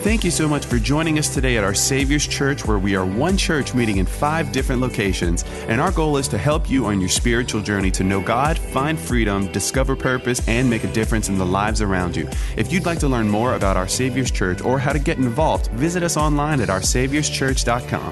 Thank you so much for joining us today at our Savior's Church, where we are one church meeting in 5 different locations. And our goal is to help you on your spiritual journey to know God, find freedom, discover purpose, and make a difference in the lives around you. If you'd like to learn more about our Savior's Church or how to get involved, visit us online at oursaviorschurch.com.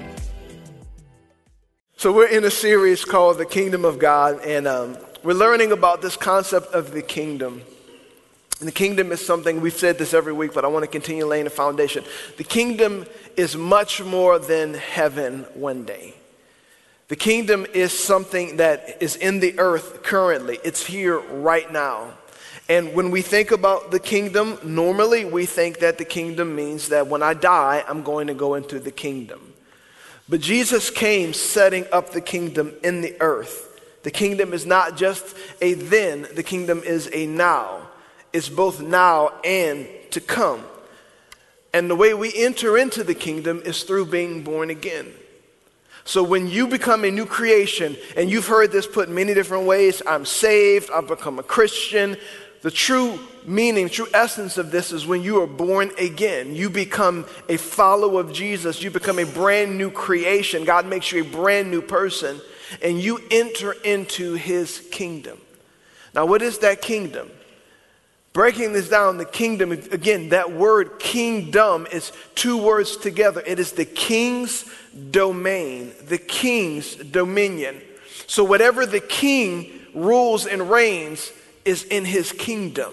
So we're in a series called The Kingdom of God, and we're learning about this concept of the kingdom. And the kingdom is something, we've said this every week, but I want to continue laying the foundation. The kingdom is much more than heaven one day. The kingdom is something that is in the earth currently. It's here right now. And when we think about the kingdom, normally we think that the kingdom means that when I die, I'm going to go into the kingdom. But Jesus came setting up the kingdom in the earth. The kingdom is not just a then, the kingdom is a now. It's both now and to come. And the way we enter into the kingdom is through being born again. So when you become a new creation, and you've heard this put in many different ways, I'm saved, I've become a Christian. The true meaning, true essence of this is when you are born again. You become a follower of Jesus. You become a brand new creation. God makes you a brand new person, and you enter into his kingdom. Now, what is that kingdom? Breaking this down, the kingdom, again, that word kingdom is 2 words together. It is the king's domain, the king's dominion. So whatever the king rules and reigns is in his kingdom.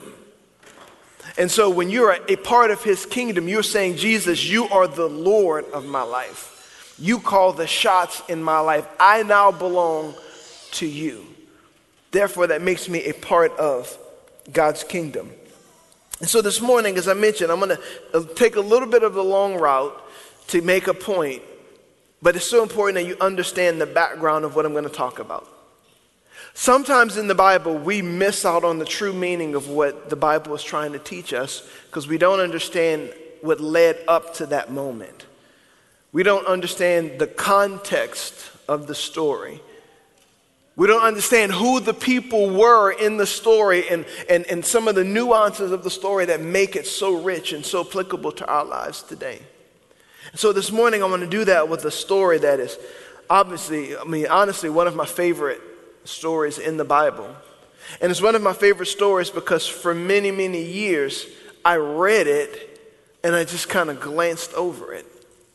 And so when you're a part of his kingdom, you're saying, Jesus, you are the Lord of my life. You call the shots in my life. I now belong to you. Therefore, that makes me a part of God's kingdom. And so this morning, as I mentioned, I'm going to take a little bit of the long route to make a point, but it's so important that you understand the background of what I'm going to talk about. Sometimes in the Bible, we miss out on the true meaning of what the Bible is trying to teach us because we don't understand what led up to that moment. We don't understand the context of the story. We don't understand who the people were in the story and some of the nuances of the story that make it so rich and so applicable to our lives today. So this morning I want to do that with a story that is honestly, one of my favorite stories in the Bible. And it's one of my favorite stories because for many, many years I read it and I just kind of glanced over it.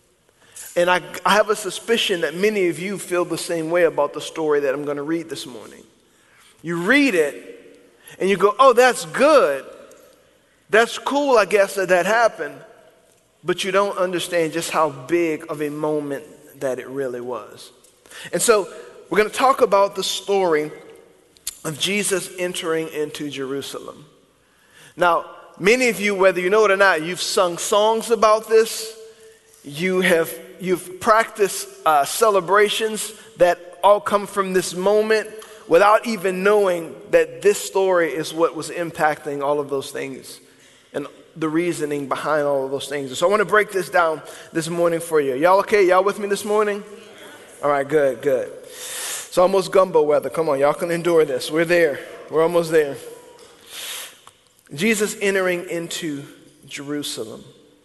And I have a suspicion that many of you feel the same way about the story that I'm going to read this morning. You read it and you go, oh, that's good. That's cool, I guess, that happened. But you don't understand just how big of a moment that it really was. And so we're going to talk about the story of Jesus entering into Jerusalem. Now, many of you, whether you know it or not, you've sung songs about this. You've practiced celebrations that all come from this moment without even knowing that this story is what was impacting all of those things and the reasoning behind all of those things. So I want to break this down this morning for you. Y'all okay? Y'all with me this morning? All right, good. It's almost gumbo weather. Come on, y'all can endure this. We're there. We're almost there. Jesus entering into Jerusalem.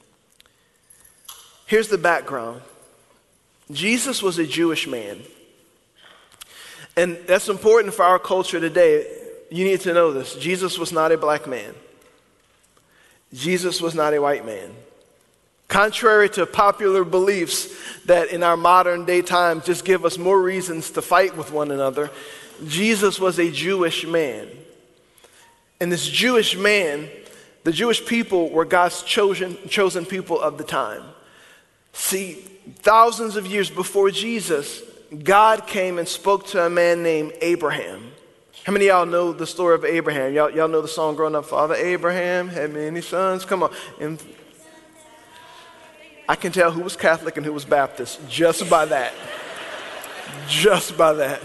Here's the background. Jesus was a Jewish man. And that's important for our culture today. You need to know this. Jesus was not a black man. Jesus was not a white man. Contrary to popular beliefs that in our modern day time just give us more reasons to fight with one another, Jesus was a Jewish man. And this Jewish man, the Jewish people were God's chosen people of the time. See, thousands of years before Jesus, God came and spoke to a man named Abraham. How many of y'all know the story of Abraham? Y'all know the song growing up, Father Abraham had many sons. Come on. And I can tell who was Catholic and who was Baptist just by that. Just by that.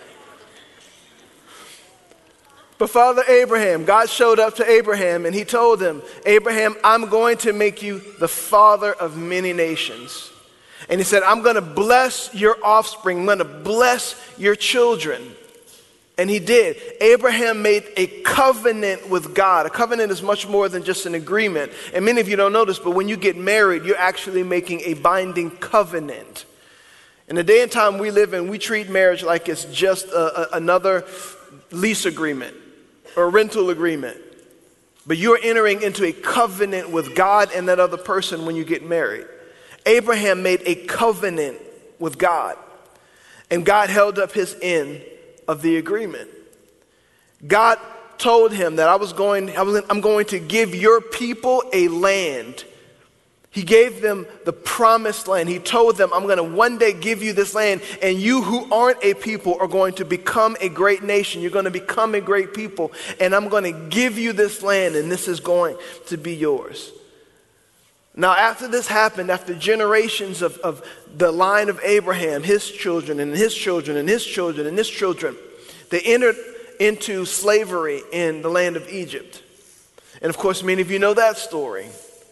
But Father Abraham, God showed up to Abraham and he told him, Abraham, I'm going to make you the father of many nations. And he said, I'm going to bless your offspring. I'm going to bless your children. And he did. Abraham made a covenant with God. A covenant is much more than just an agreement. And many of you don't know this, but when you get married, you're actually making a binding covenant. In the day and time we live in, we treat marriage like it's just another lease agreement or rental agreement. But you're entering into a covenant with God and that other person when you get married. Abraham made a covenant with God, and God held up his end of the agreement. God told him that I'm going to give your people a land. He gave them the promised land. He told them, I'm going to one day give you this land, and you who aren't a people are going to become a great nation. You're going to become a great people, and I'm going to give you this land, and this is going to be yours. Now, after this happened, after generations of the line of Abraham, his children, and his children, and his children, and his children, they entered into slavery in the land of Egypt. And of course, many of you know that story.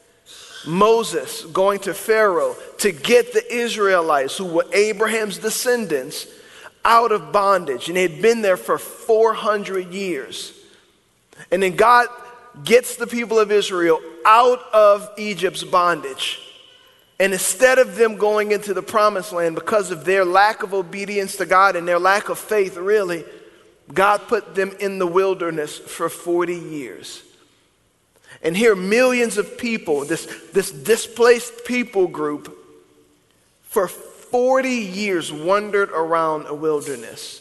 Moses going to Pharaoh to get the Israelites, who were Abraham's descendants, out of bondage. And they had been there for 400 years. And then God gets the people of Israel out of Egypt's bondage. And instead of them going into the promised land, because of their lack of obedience to God and their lack of faith, really, God put them in the wilderness for 40 years. And here millions of people, this displaced people group, for 40 years wandered around a wilderness.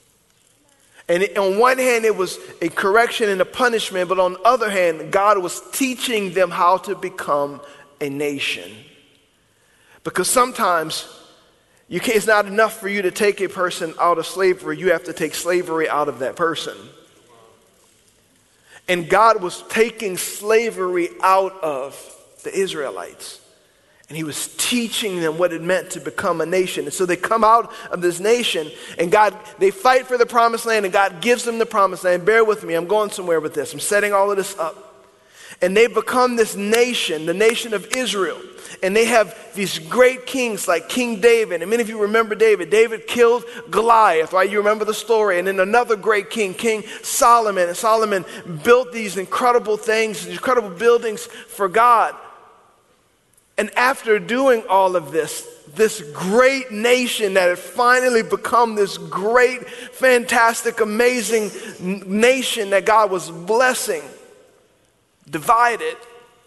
And on one hand, it was a correction and a punishment, but on the other hand, God was teaching them how to become a nation. Because sometimes it's not enough for you to take a person out of slavery. You have to take slavery out of that person. And God was taking slavery out of the Israelites. And he was teaching them what it meant to become a nation. And so they come out of this nation, and they fight for the promised land, and God gives them the promised land. Bear with me, I'm going somewhere with this. I'm setting all of this up. And they become this nation, the nation of Israel. And they have these great kings like King David. And many of you remember David. David killed Goliath, right? You remember the story. And then another great king, King Solomon. And Solomon built these incredible things, these incredible buildings for God. And after doing all of this great nation that had finally become this great, fantastic, amazing nation that God was blessing, divided.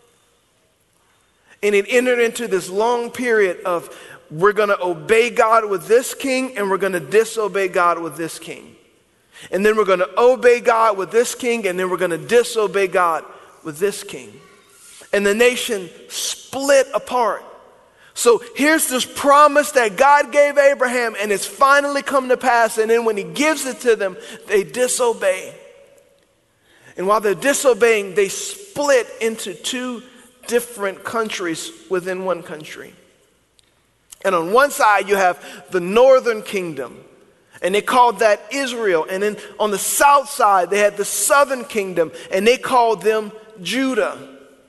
And it entered into this long period of, we're going to obey God with this king, and we're going to disobey God with this king. And then we're going to obey God with this king, and then we're going to disobey God with this king. And the nation split apart. So here's this promise that God gave Abraham, and it's finally come to pass. And then when he gives it to them, they disobey. And while they're disobeying, they split into two different countries within one country. And on one side, you have the northern kingdom, and they called that Israel. And then on the south side, they had the southern kingdom, and they called them Judah.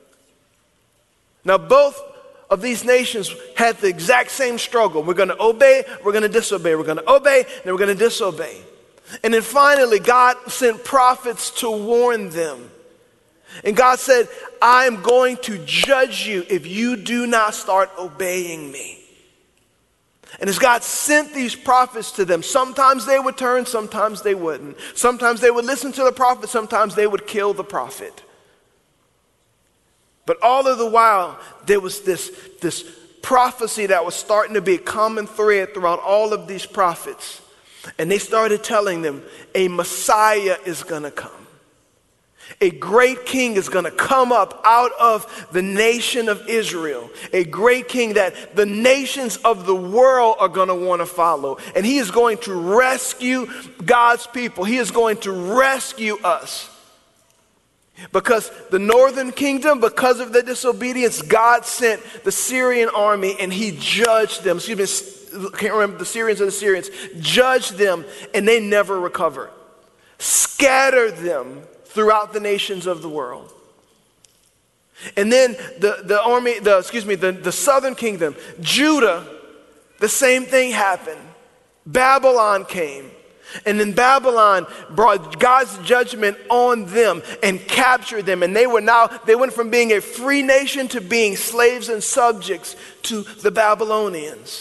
Now, both of these nations had the exact same struggle. We're going to obey, we're going to disobey. We're going to obey, then we're going to disobey. And then finally, God sent prophets to warn them. And God said, I'm going to judge you if you do not start obeying me. And as God sent these prophets to them, sometimes they would turn, sometimes they wouldn't. Sometimes they would listen to the prophet, sometimes they would kill the prophet. But all of the while, there was this prophecy that was starting to be a common thread throughout all of these prophets. And they started telling them, a Messiah is going to come. A great king is going to come up out of the nation of Israel. A great king that the nations of the world are going to want to follow. And he is going to rescue God's people. He is going to rescue us. Because the northern kingdom, because of their disobedience, God sent the Syrian army and he judged them. I can't remember, the Syrians or the Syrians, judged them, and they never recovered. Scattered them throughout the nations of the world. And then the southern kingdom, Judah, the same thing happened. Babylon came. And then Babylon brought God's judgment on them and captured them. And they went from being a free nation to being slaves and subjects to the Babylonians.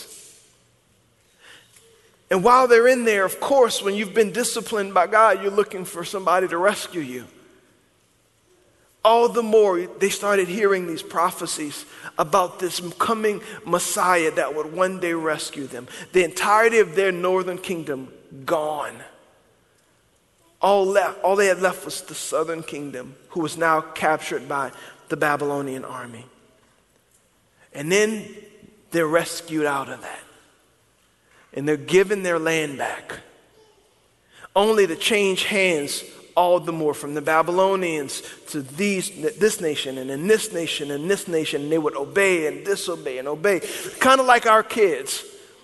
And while they're in there, of course, when you've been disciplined by God, you're looking for somebody to rescue you. All the more, they started hearing these prophecies about this coming Messiah that would one day rescue them. The entirety of their northern kingdom gone. All they had left was the southern kingdom, who was now captured by the Babylonian army. And then they're rescued out of that. And they're given their land back, only to change hands all the more, from the Babylonians to this nation, and then this nation, and this nation. And they would obey and disobey and obey. Kind of like our kids.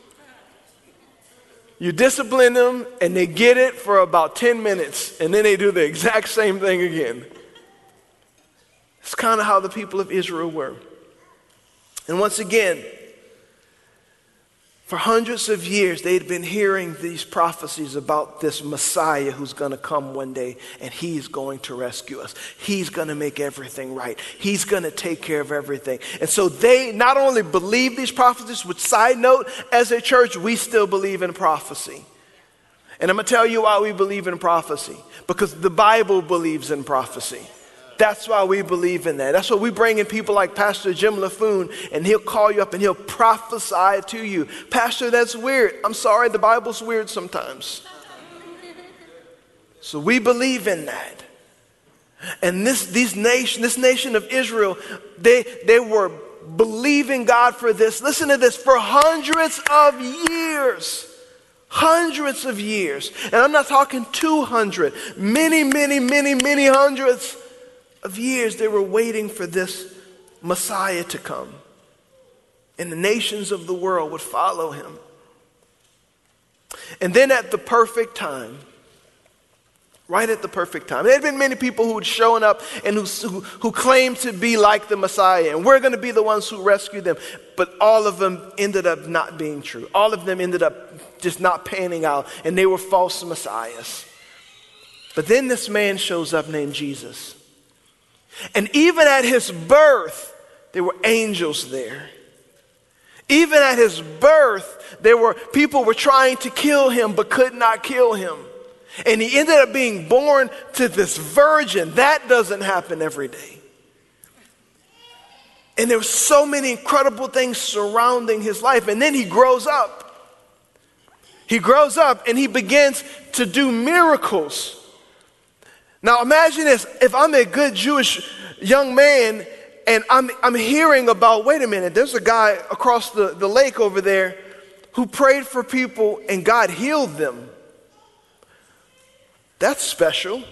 You discipline them and they get it for about 10 minutes, and then they do the exact same thing again. It's kind of how the people of Israel were. And once again, for hundreds of years, they'd been hearing these prophecies about this Messiah who's going to come one day, and he's going to rescue us. He's going to make everything right. He's going to take care of everything. And so they not only believe these prophecies, which, side note, as a church, we still believe in prophecy. And I'm going to tell you why we believe in prophecy. Because the Bible believes in prophecy. That's why we believe in that. That's why we bring in people like Pastor Jim LaFoon, and he'll call you up and he'll prophesy to you. Pastor, that's weird. I'm sorry, the Bible's weird sometimes. So we believe in that. And this nation of Israel, they were believing God for this. Listen to this, for hundreds of years. Hundreds of years. And I'm not talking 200. Many hundreds of years they were waiting for this Messiah to come. And the nations of the world would follow him. And then at the perfect time, right at the perfect time, there had been many people who had shown up and who claimed to be like the Messiah. And we're going to be the ones who rescue them. But all of them ended up not being true. All of them ended up just not panning out. And they were false messiahs. But then this man shows up named Jesus. And even at his birth, there were angels there. Even at his birth, people were trying to kill him but could not kill him. And he ended up being born to this virgin. That doesn't happen every day. And there were so many incredible things surrounding his life. And then he grows up. He grows up and he begins to do miracles. Now imagine this, if I'm a good Jewish young man and I'm hearing about, wait a minute, there's a guy across the lake over there who prayed for people and God healed them. That's special.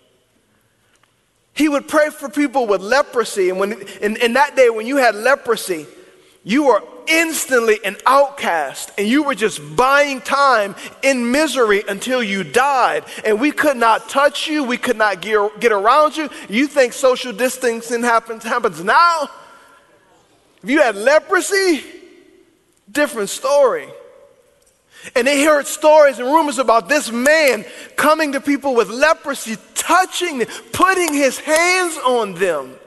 He would pray for people with leprosy, and in that day when you had leprosy, you were instantly an outcast, and you were just buying time in misery until you died. And we could not touch you. We could not get around you. You think social distancing happens now? If you had leprosy, different story. And they heard stories and rumors about this man coming to people with leprosy, touching them, putting his hands on them.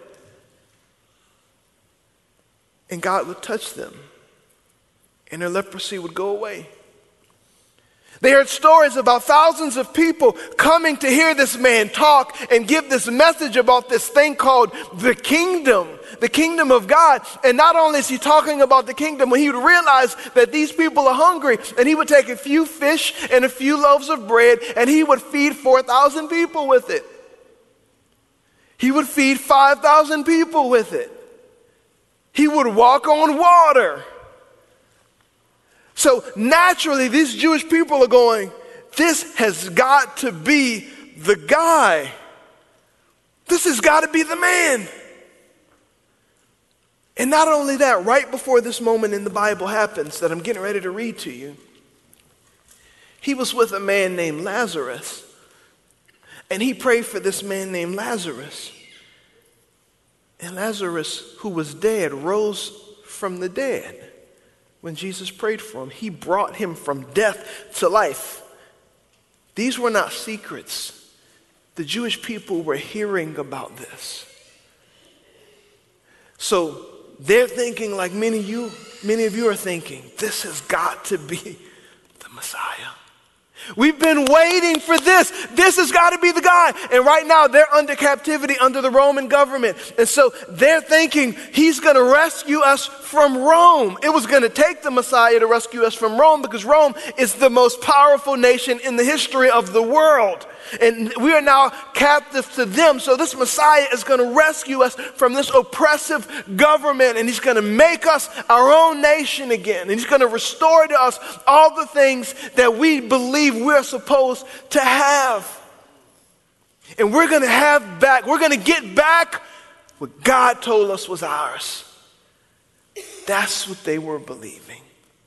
And God would touch them, and their leprosy would go away. They heard stories about thousands of people coming to hear this man talk and give this message about this thing called the kingdom of God. And not only is he talking about the kingdom, when he would realize that these people are hungry, and he would take a few fish and a few loaves of bread, and he would feed 4,000 people with it. He would feed 5,000 people with it. He would walk on water. So naturally, these Jewish people are going, this has got to be the guy. This has got to be the man. And not only that, right before this moment in the Bible happens that I'm getting ready to read to you, he was with a man named Lazarus. And he prayed for this man named Lazarus. And Lazarus, who was dead, rose from the dead when Jesus prayed for him. He brought him from death to life. These were not secrets. The Jewish people were hearing about this. So they're thinking like many of you are thinking, this has got to be the Messiah. We've been waiting for this. This has got to be the guy. And right now they're under captivity under the Roman government. And so they're thinking he's going to rescue us from Rome. It was going to take the Messiah to rescue us from Rome because Rome is the most powerful nation in the history of the world. And we are now captive to them. So this Messiah is going to rescue us from this oppressive government. And he's going to make us our own nation again. And he's going to restore to us all the things that we believe we're supposed to have. And we're going to have back, we're going to get back what God told us was ours. That's what they were believing.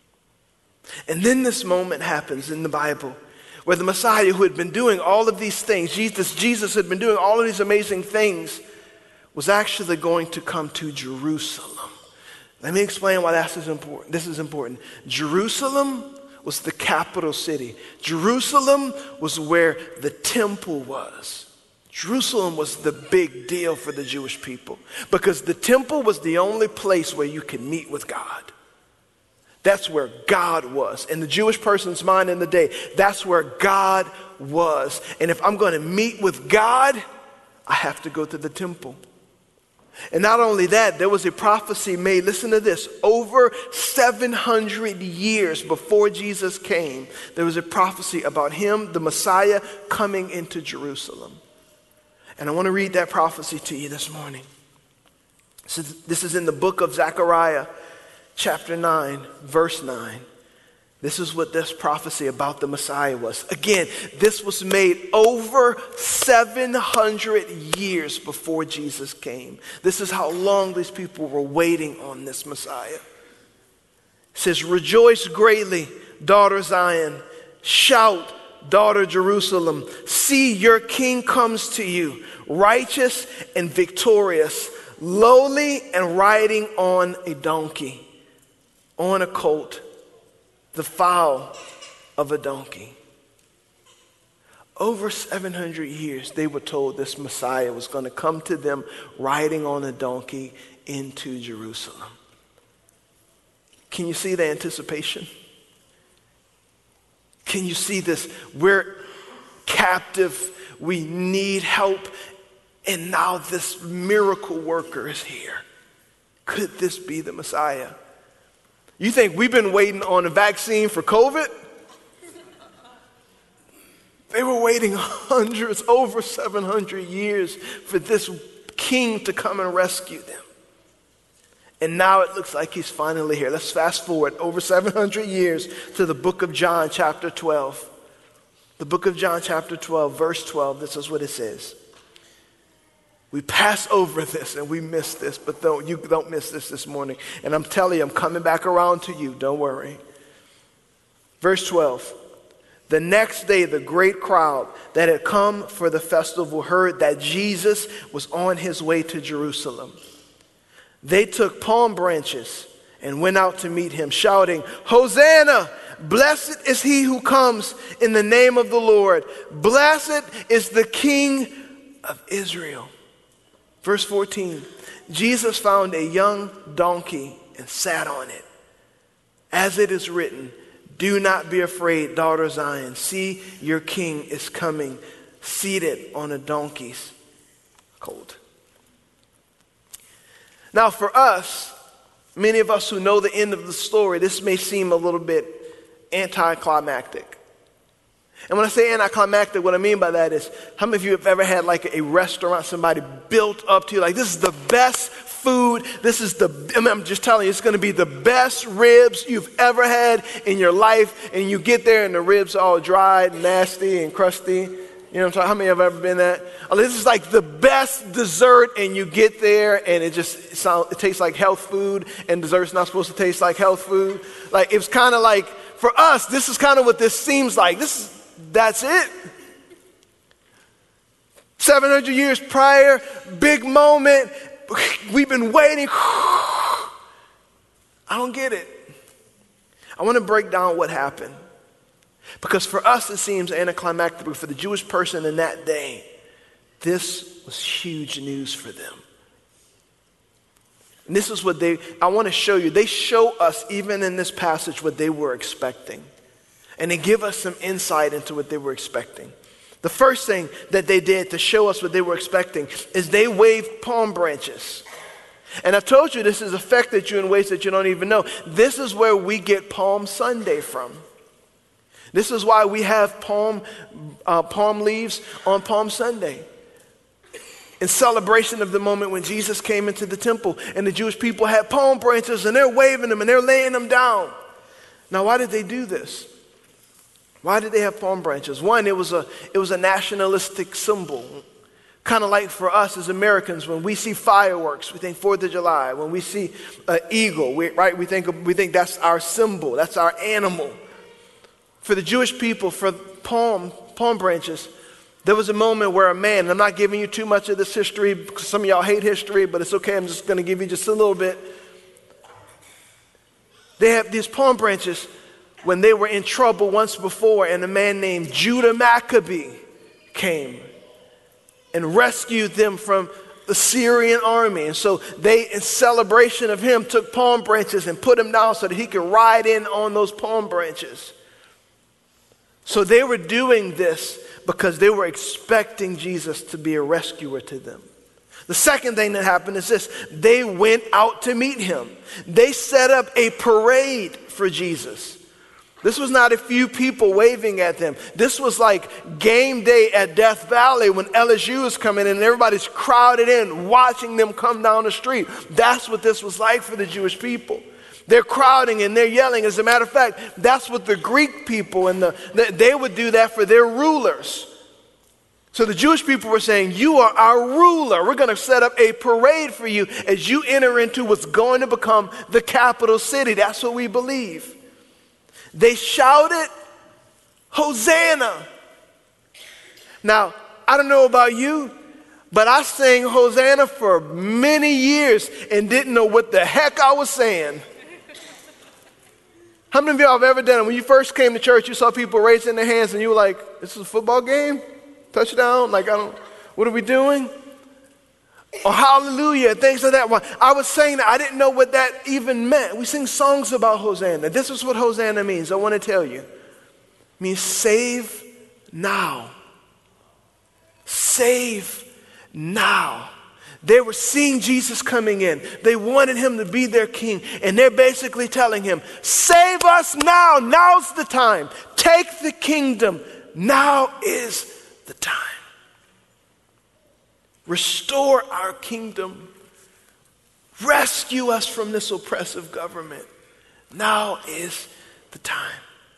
And then this moment happens in the Bible where the Messiah, who had been doing all of these things, Jesus had been doing all of these amazing things, was actually going to come to Jerusalem. Let me explain why this is important. Jerusalem was the capital city. Jerusalem was where the temple was. Jerusalem was the big deal for the Jewish people because the temple was the only place where you could meet with God. That's where God was. In the Jewish person's mind in the day, that's where God was. And if I'm going to meet with God, I have to go to the temple. And not only that, there was a prophecy made, listen to this, over 700 years before Jesus came, there was a prophecy about him, the Messiah, coming into Jerusalem. And I want to read that prophecy to you this morning. So this is in the book of Zechariah, chapter 9, verse 9. This is what this prophecy about the Messiah was. Again, this was made over 700 years before Jesus came. This is how long these people were waiting on this Messiah. It says, "Rejoice greatly, daughter Zion. Shout, daughter Jerusalem. See, your king comes to you, righteous and victorious, lowly and riding on a donkey, on a colt, the foal of a donkey." Over 700 years, they were told this Messiah was going to come to them riding on a donkey into Jerusalem. Can you see the anticipation? Can you see this? We're captive. We need help. And now this miracle worker is here. Could this be the Messiah? You think we've been waiting on a vaccine for COVID? They were waiting hundreds, over 700 years for this king to come and rescue them. And now it looks like he's finally here. Let's fast forward over 700 years to the book of John, chapter 12. The book of John, chapter 12, verse 12, this is what it says. We pass over this and we miss this, but you don't miss this morning. And I'm telling you, I'm coming back around to you. Don't worry. Verse 12. The next day, the great crowd that had come for the festival heard that Jesus was on his way to Jerusalem. They took palm branches and went out to meet him, shouting, "Hosanna! Blessed is he who comes in the name of the Lord. Blessed is the King of Israel." Verse 14, Jesus found a young donkey and sat on it. As it is written, "Do not be afraid, daughter Zion. See, your king is coming, seated on a donkey's colt." Now for us, many of us who know the end of the story, this may seem a little bit anticlimactic. And when I say anticlimactic, what I mean by that is, how many of you have ever had like a restaurant, somebody built up to you, like this is the best food, I'm just telling you, it's going to be the best ribs you've ever had in your life, and you get there and the ribs are all dried, nasty, and crusty. You know what I'm talking? How many have ever been that? Oh, this is like the best dessert, and you get there, and it tastes like health food, and dessert's not supposed to taste like health food. Like it's kind of like, for us, this is kind of what this seems like. That's it. 700 years prior, big moment. We've been waiting. I don't get it. I want to break down what happened. Because for us it seems anticlimactic, but for the Jewish person in that day, this was huge news for them. And this is what I want to show you. They show us, even in this passage, what they were expecting. And they give us some insight into what they were expecting. The first thing that they did to show us what they were expecting is they waved palm branches. And I told you this has affected you in ways that you don't even know. This is where we get Palm Sunday from. This is why we have palm leaves on Palm Sunday. In celebration of the moment when Jesus came into the temple and the Jewish people had palm branches and they're waving them and they're laying them down. Now, why did they do this? Why did they have palm branches? One, it was a nationalistic symbol. Kind of like for us as Americans, when we see fireworks, we think 4th of July. When we see an eagle, we think that's our symbol, that's our animal. For the Jewish people, for palm branches, there was a moment where a man, and I'm not giving you too much of this history because some of y'all hate history, but it's okay, I'm just going to give you just a little bit. They have these palm branches when they were in trouble once before, and a man named Judah Maccabee came and rescued them from the Syrian army. And so they, in celebration of him, took palm branches and put them down so that he could ride in on those palm branches. So they were doing this because they were expecting Jesus to be a rescuer to them. The second thing that happened is this: they went out to meet him. They set up a parade for Jesus. This was not a few people waving at them. This was like game day at Death Valley when LSU is coming in and everybody's crowded in watching them come down the street. That's what this was like for the Jewish people. They're crowding and they're yelling. As a matter of fact, that's what the Greek people and they would do that for their rulers. So the Jewish people were saying, you are our ruler. We're going to set up a parade for you as you enter into what's going to become the capital city. That's what we believe. They shouted, Hosanna. Now, I don't know about you, but I sang Hosanna for many years and didn't know what the heck I was saying. How many of y'all have ever done it? When you first came to church, you saw people raising their hands and you were like, this is a football game? Touchdown? What are we doing? Or hallelujah, things like that. When I was saying that, I didn't know what that even meant. We sing songs about Hosanna. This is what Hosanna means. I want to tell you. It means save now. Save now. They were seeing Jesus coming in. They wanted him to be their king. And they're basically telling him, save us now. Now's the time. Take the kingdom. Now is the time. Restore our kingdom. Rescue us from this oppressive government. Now is the time.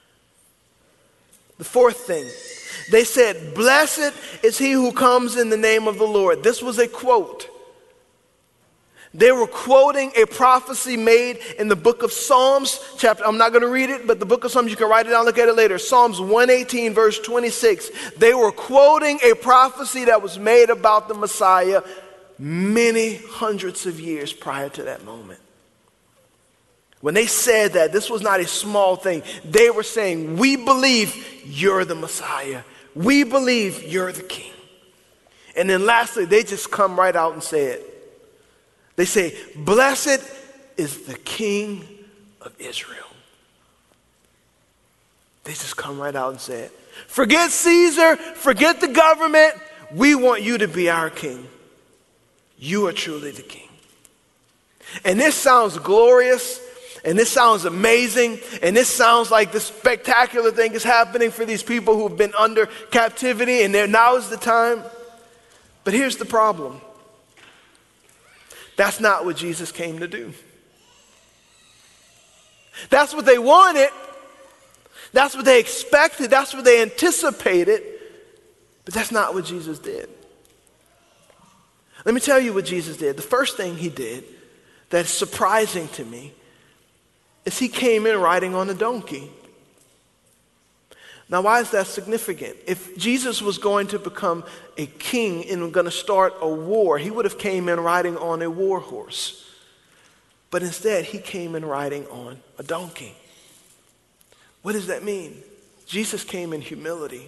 The fourth thing, they said, blessed is he who comes in the name of the Lord. This was a quote. They were quoting a prophecy made in the book of Psalms, I'm not going to read it, but the book of Psalms, you can write it down, look at it later. Psalms 118, verse 26. They were quoting a prophecy that was made about the Messiah many hundreds of years prior to that moment. When they said that, this was not a small thing. They were saying, we believe you're the Messiah. We believe you're the King. And then lastly, they just come right out and say it. They say, blessed is the King of Israel. They just come right out and say it. Forget Caesar, forget the government. We want you to be our king. You are truly the king. And this sounds glorious, and this sounds amazing, and this sounds like this spectacular thing is happening for these people who've been under captivity, and now is the time. But here's the problem. That's not what Jesus came to do. That's what they wanted. That's what they expected. That's what they anticipated. But that's not what Jesus did. Let me tell you what Jesus did. The first thing he did that's surprising to me is he came in riding on a donkey. Now, why is that significant? If Jesus was going to become a king and going to start a war, he would have came in riding on a war horse. But instead, he came in riding on a donkey. What does that mean? Jesus came in humility.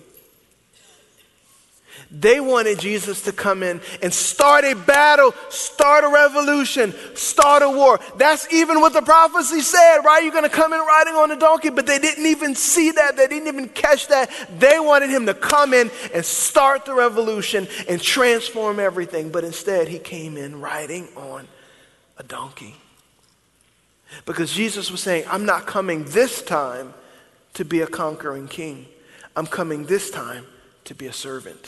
They wanted Jesus to come in and start a battle, start a revolution, start a war. That's even what the prophecy said, right? You're going to come in riding on a donkey, but they didn't even see that. They didn't even catch that. They wanted him to come in and start the revolution and transform everything. But instead, he came in riding on a donkey. Because Jesus was saying, I'm not coming this time to be a conquering king. I'm coming this time to be a servant.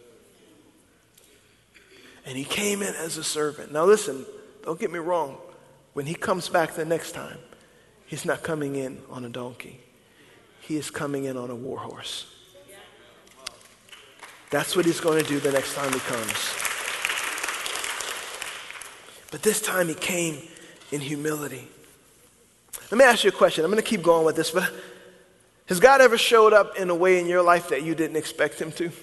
And he came in as a servant. Now listen, don't get me wrong. When he comes back the next time, he's not coming in on a donkey. He is coming in on a war horse. That's what he's going to do the next time he comes. But this time he came in humility. Let me ask you a question. I'm going to keep going with this, but has God ever showed up in a way in your life that you didn't expect him to?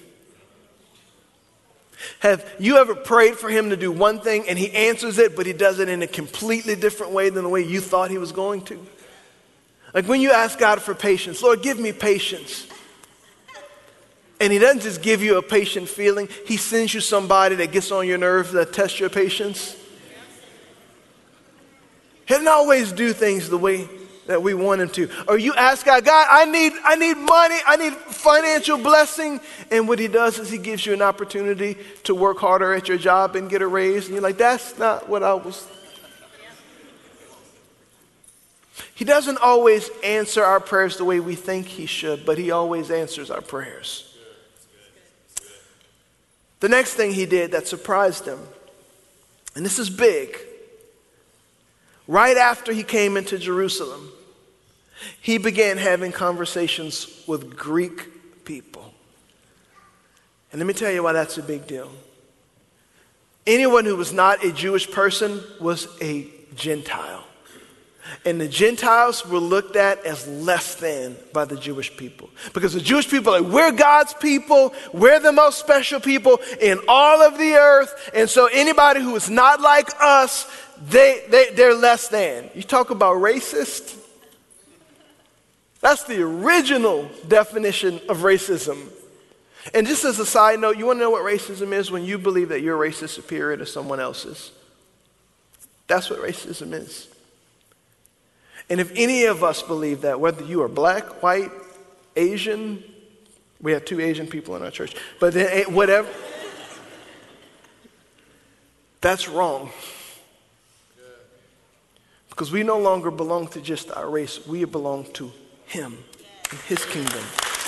Have you ever prayed for him to do one thing and he answers it, but he does it in a completely different way than the way you thought he was going to? Like when you ask God for patience, Lord, give me patience. And he doesn't just give you a patient feeling. He sends you somebody that gets on your nerves that tests your patience. He doesn't always do things the way that we want him to. Or you ask God, I need money, I need financial blessing. And what he does is he gives you an opportunity to work harder at your job and get a raise. And you're like, that's not what I was. He doesn't always answer our prayers the way we think he should, but he always answers our prayers. The next thing he did that surprised him, and this is big, right after he came into Jerusalem, he began having conversations with Greek people. And let me tell you why that's a big deal. Anyone who was not a Jewish person was a Gentile. And the Gentiles were looked at as less than by the Jewish people. Because the Jewish people are like, we're God's people. We're the most special people in all of the earth. And so anybody who is not like us, they're less than. You talk about racist? That's the original definition of racism. And just as a side note, you want to know what racism is? When you believe that your race is superior to someone else's. That's what racism is. And if any of us believe that, whether you are black, white, Asian, we have 2 Asian people in our church, but whatever, that's wrong. Because we no longer belong to just our race, we belong to him and his kingdom.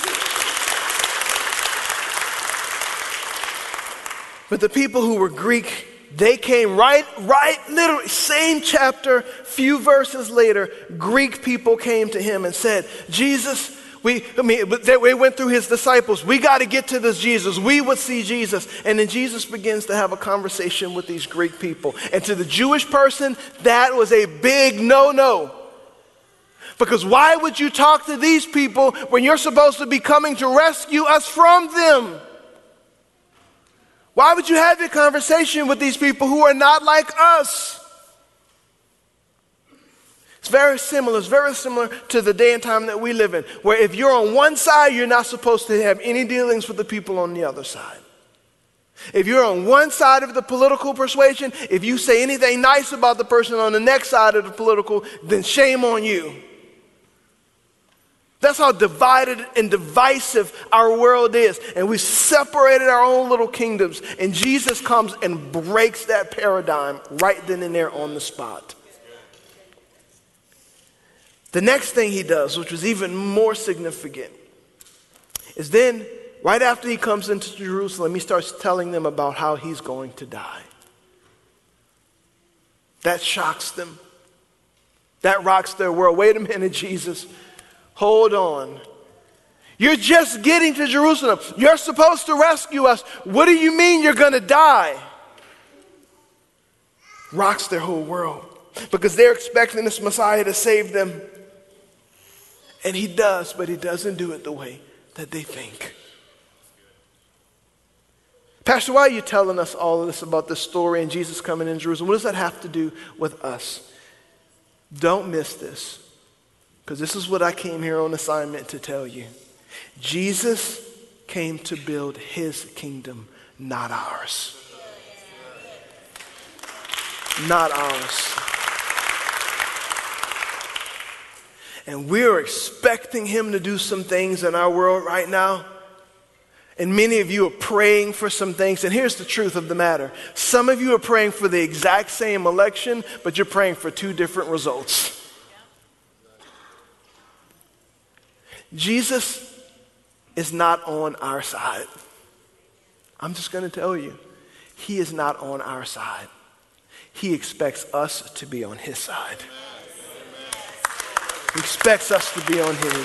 But the people who were Greek, they came right, literally, same chapter, few verses later, Greek people came to him and said, Jesus, we went through his disciples. We got to get to this Jesus. We would see Jesus. And then Jesus begins to have a conversation with these Greek people. And to the Jewish person, that was a big no-no. Because why would you talk to these people when you're supposed to be coming to rescue us from them? Why would you have a conversation with these people who are not like us? It's very similar to the day and time that we live in, where if you're on one side, you're not supposed to have any dealings with the people on the other side. If you're on one side of the political persuasion, if you say anything nice about the person on the next side of the political, then shame on you. That's how divided and divisive our world is. And we've separated our own little kingdoms. And Jesus comes and breaks that paradigm right then and there on the spot. The next thing he does, which was even more significant, is then, right after he comes into Jerusalem, he starts telling them about how he's going to die. That shocks them. That rocks their world. Wait a minute, Jesus. Hold on. You're just getting to Jerusalem. You're supposed to rescue us. What do you mean you're going to die? Rocks their whole world. Because they're expecting this Messiah to save them. And he does, but he doesn't do it the way that they think. Pastor, why are you telling us all of this about this story and Jesus coming in Jerusalem? What does that have to do with us? Don't miss this. Because this is what I came here on assignment to tell you. Jesus came to build his kingdom, not ours. Not ours. And we're expecting him to do some things in our world right now. And many of you are praying for some things. And here's the truth of the matter. Some of you are praying for the exact same election, but you're praying for two different results. Jesus is not on our side. I'm just going to tell you, he is not on our side. He expects us to be on his side. He expects us to be on his.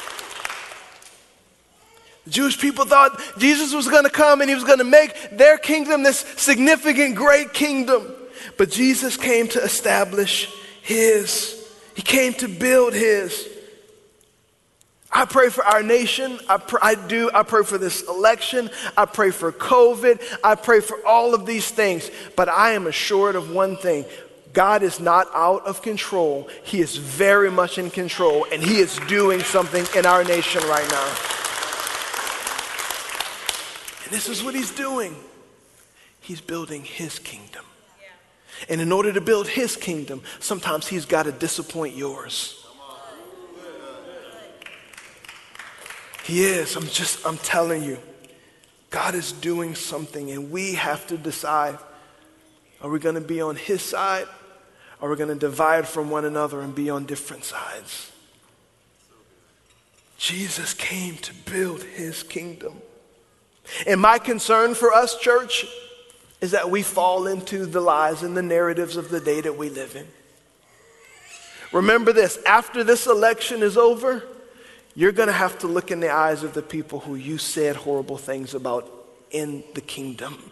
The Jewish people thought Jesus was going to come and he was going to make their kingdom this significant, great kingdom. But Jesus came to establish his. He came to build his. I pray for our nation. I pray for this election. I pray for COVID. I pray for all of these things. But I am assured of one thing. God is not out of control. He is very much in control. And he is doing something in our nation right now. And this is what he's doing. He's building his kingdom. And in order to build his kingdom, sometimes he's got to disappoint yours. He is. I'm telling you. God is doing something and we have to decide, are we going to be on his side? Or are we going to divide from one another and be on different sides? Jesus came to build his kingdom. And my concern for us, church, is that we fall into the lies and the narratives of the day that we live in. Remember this, after this election is over, you're going to have to look in the eyes of the people who you said horrible things about in the kingdom.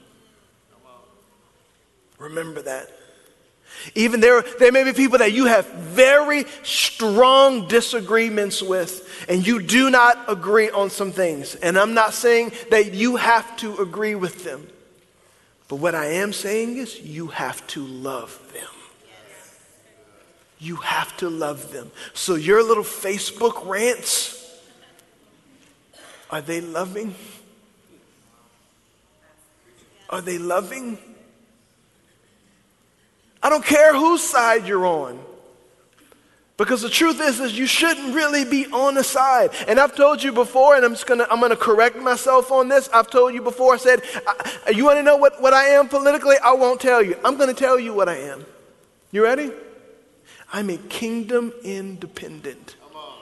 Remember that. Even there may be people that you have very strong disagreements with, and you do not agree on some things. And I'm not saying that you have to agree with them. But what I am saying is you have to love them. You have to love them. So your little Facebook rants, are they loving? Are they loving? I don't care whose side you're on. Because the truth is you shouldn't really be on a side. And I've told you before, and I'm going to correct myself on this. I've told you before, I said, you want to know what I am politically? I won't tell you. I'm going to tell you what I am. You ready? I'm a kingdom independent.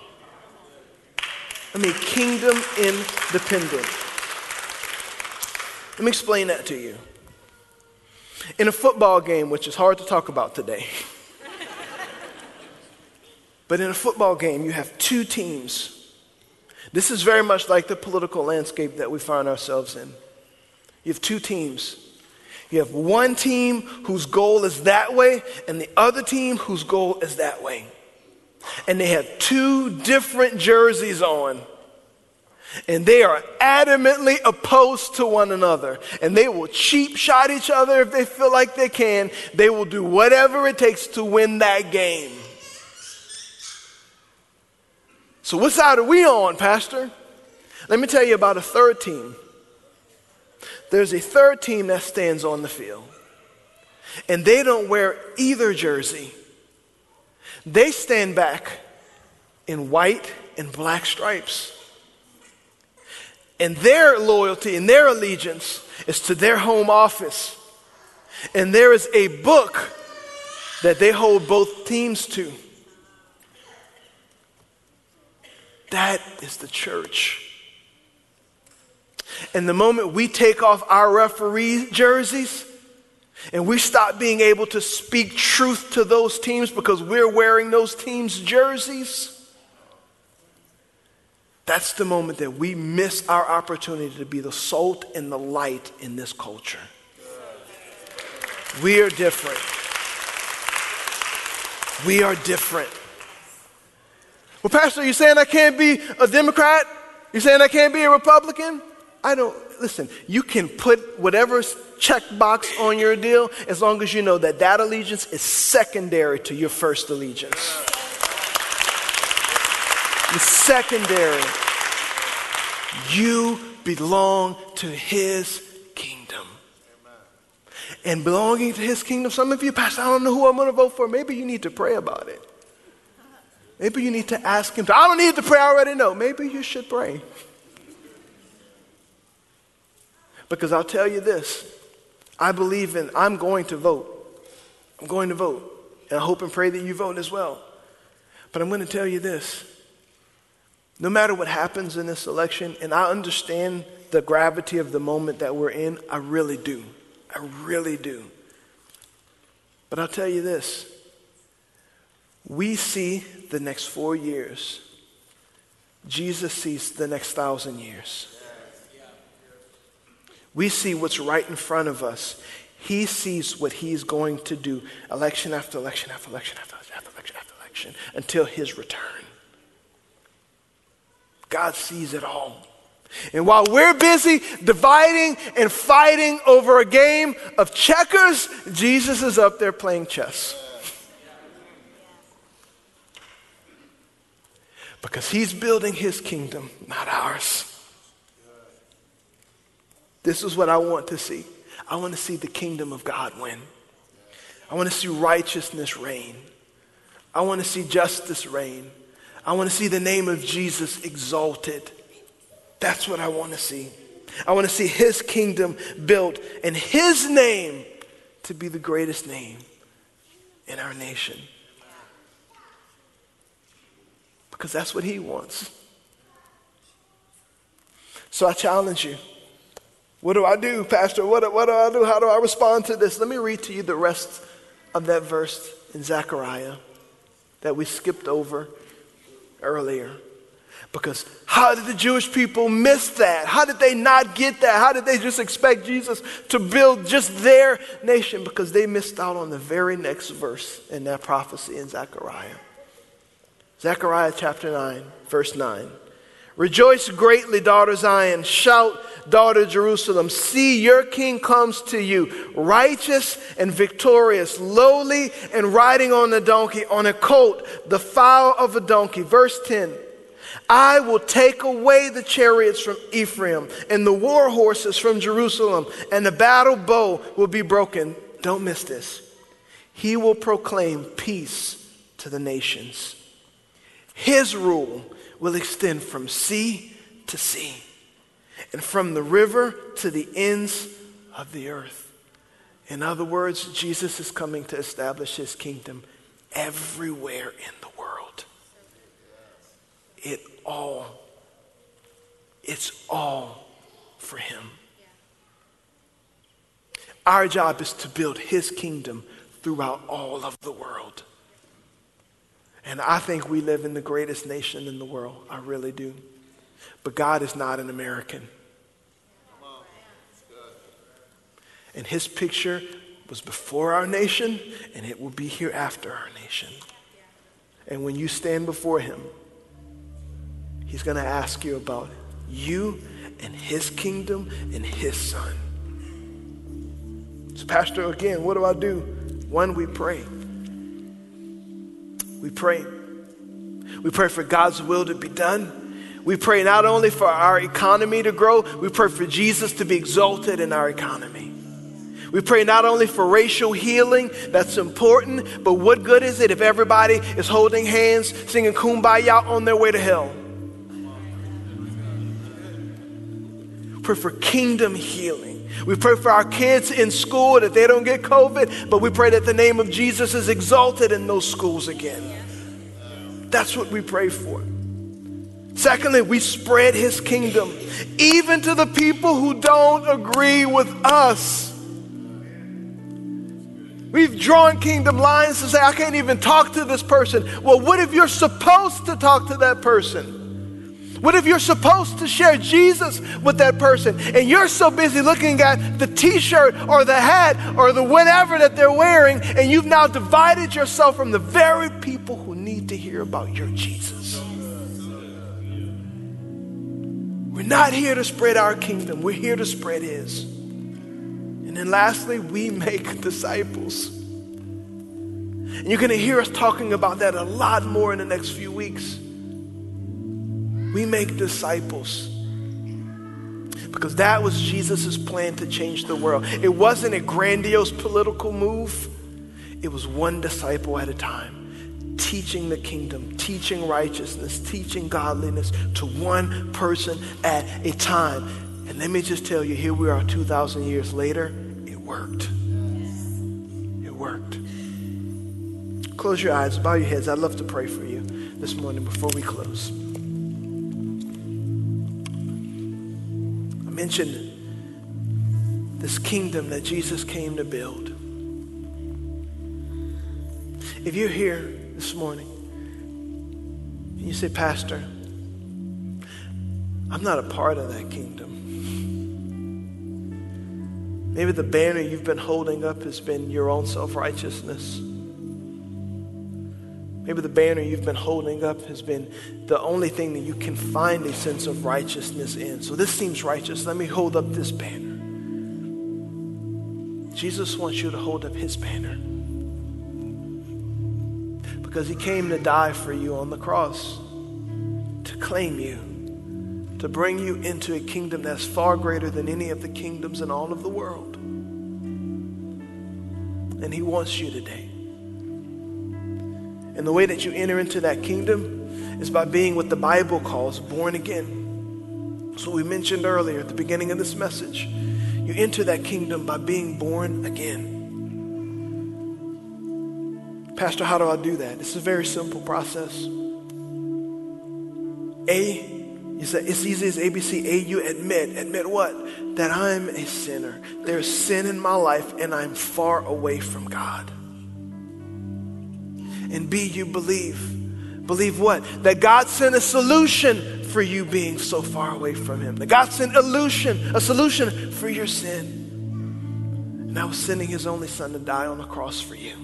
I'm a kingdom independent. Let me explain that to you. In a football game, which is hard to talk about today, but in a football game, you have two teams. This is very much like the political landscape that we find ourselves in. You have two teams. You have one team whose goal is that way, and the other team whose goal is that way. And they have two different jerseys on. And they are adamantly opposed to one another. And they will cheap shot each other if they feel like they can. They will do whatever it takes to win that game. So what side are we on, Pastor? Let me tell you about a third team. There's a third team that stands on the field. And they don't wear either jersey. They stand back in white and black stripes. And their loyalty and their allegiance is to their home office. And there is a book that they hold both teams to. That is the church. And the moment we take off our referee jerseys and we stop being able to speak truth to those teams because we're wearing those teams' jerseys, that's the moment that we miss our opportunity to be the salt and the light in this culture. We are different. We are different. Well, Pastor, you saying I can't be a Democrat? You saying I can't be a Republican? Listen, you can put whatever checkbox on your deal as long as you know that that allegiance is secondary to your first allegiance. It's secondary. You belong to his kingdom. And belonging to his kingdom, some of you, Pastor, I don't know who I'm going to vote for. Maybe you need to pray about it. Maybe you need to ask him. I don't need to pray, I already know. Maybe you should pray. Because I'll tell you this. I'm going to vote. I'm going to vote. And I hope and pray that you vote as well. But I'm going to tell you this. No matter what happens in this election, and I understand the gravity of the moment that we're in, I really do. I really do. But I'll tell you this. We see the next 4 years. Jesus sees the next 1,000 years. We see what's right in front of us. He sees what he's going to do election after election after election after election after election until his return. God sees it all. And while we're busy dividing and fighting over a game of checkers, Jesus is up there playing chess. Because he's building his kingdom, not ours. This is what I want to see. I want to see the kingdom of God win. I want to see righteousness reign. I want to see justice reign. I want to see the name of Jesus exalted. That's what I want to see. I want to see his kingdom built and his name to be the greatest name in our nation. Because that's what he wants. So I challenge you. What do I do, Pastor? What do I do? How do I respond to this? Let me read to you the rest of that verse in Zechariah that we skipped over earlier. Because how did the Jewish people miss that? How did they not get that? How did they just expect Jesus to build just their nation? Because they missed out on the very next verse in that prophecy in Zechariah. Zechariah chapter 9, verse 9. Rejoice greatly, daughter Zion. Shout, daughter Jerusalem. See, your king comes to you, righteous and victorious, lowly and riding on a donkey, on a colt, the foal of a donkey. Verse 10. I will take away the chariots from Ephraim and the war horses from Jerusalem, and the battle bow will be broken. Don't miss this. He will proclaim peace to the nations. His rule will extend from sea to sea and from the river to the ends of the earth. In other words, Jesus is coming to establish his kingdom everywhere in the world. It's all for him. Our job is to build his kingdom throughout all of the world. And I think we live in the greatest nation in the world. I really do. But God is not an American. And his picture was before our nation, and it will be here after our nation. And when you stand before him, he's going to ask you about you and his kingdom and his son. So, Pastor, again, what do I do? One, we pray. We pray. We pray for God's will to be done. We pray not only for our economy to grow, we pray for Jesus to be exalted in our economy. We pray not only for racial healing, that's important, but what good is it if everybody is holding hands, singing Kumbaya on their way to hell? Pray for kingdom healing. We pray for our kids in school that they don't get COVID, but we pray that the name of Jesus is exalted in those schools again. That's what we pray for. Secondly, we spread his kingdom, even to the people who don't agree with us. We've drawn kingdom lines to say, I can't even talk to this person. Well, what if you're supposed to talk to that person? What if you're supposed to share Jesus with that person and you're so busy looking at the t-shirt or the hat or the whatever that they're wearing, and you've now divided yourself from the very people who need to hear about your Jesus? We're not here to spread our kingdom. We're here to spread his. And then lastly, we make disciples. And you're going to hear us talking about that a lot more in the next few weeks. We make disciples. Because that was Jesus' plan to change the world. It wasn't a grandiose political move. It was one disciple at a time, teaching the kingdom, teaching righteousness, teaching godliness to one person at a time. And let me just tell you, here we are 2,000 years later. It worked. It worked. Close your eyes, bow your heads. I'd love to pray for you this morning before we close. I mentioned this kingdom that Jesus came to build. If you're here this morning and you say, Pastor, I'm not a part of that kingdom. Maybe the banner you've been holding up has been your own self-righteousness. Maybe the banner you've been holding up has been the only thing that you can find a sense of righteousness in. So this seems righteous. Let me hold up this banner. Jesus wants you to hold up his banner. Because he came to die for you on the cross, to claim you, to bring you into a kingdom that's far greater than any of the kingdoms in all of the world. And he wants you today. And the way that you enter into that kingdom is by being what the Bible calls born again. So we mentioned earlier at the beginning of this message, you enter that kingdom by being born again. Pastor, how do I do that? It's a very simple process. You say it's easy as ABC. A, you admit what? That I'm a sinner. There's sin in my life and I'm far away from God. And B, you believe. Believe what? That God sent a solution for you being so far away from him. That God sent a solution for your sin. And that was sending his only son to die on the cross for you.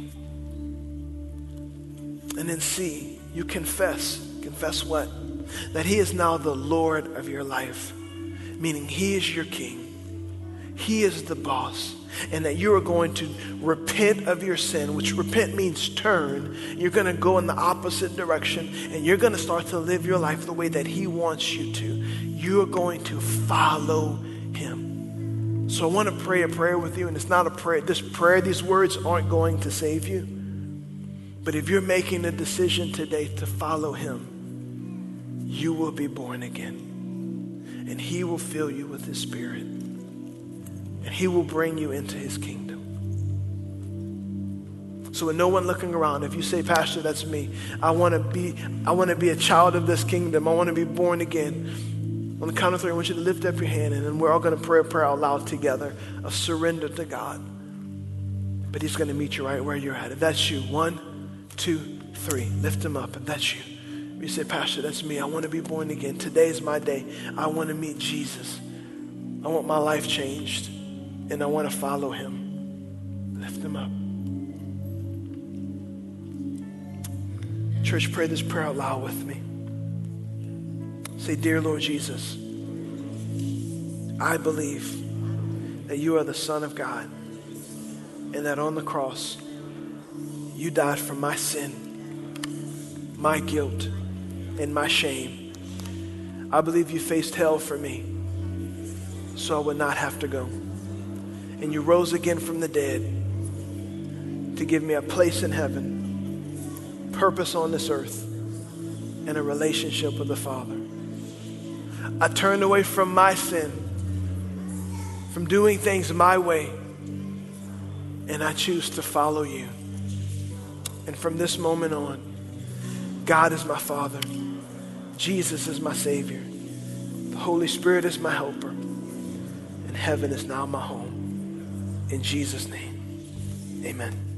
And then C, you confess. Confess what? That he is now the Lord of your life. Meaning he is your king. He is the boss. And that you are going to repent of your sin, which repent means turn. You're going to go in the opposite direction and you're going to start to live your life the way that he wants you to. You are going to follow him. So I want to pray a prayer with you, and it's not a prayer. These words aren't going to save you. But if you're making a decision today to follow him, you will be born again. And he will fill you with his spirit. And he will bring you into his kingdom. So with no one looking around, if you say, Pastor, that's me. I want to be a child of this kingdom. I want to be born again. On the count of three, I want you to lift up your hand, and then we're all going to pray a prayer out loud together of surrender to God. But he's going to meet you right where you're at. If that's you, 1, 2, 3, lift him up. If that's you. You say, Pastor, that's me. I want to be born again. Today's my day. I want to meet Jesus. I want my life changed. And I want to follow him. Lift him up. Church, pray this prayer out loud with me. Say, Dear Lord Jesus, I believe that you are the Son of God and that on the cross you died for my sin, my guilt, and my shame. I believe you faced hell for me so I would not have to go. And you rose again from the dead to give me a place in heaven, purpose on this earth, and a relationship with the Father. I turned away from my sin, from doing things my way, and I choose to follow you. And from this moment on, God is my Father. Jesus is my Savior. The Holy Spirit is my helper. And heaven is now my home. In Jesus' name, amen.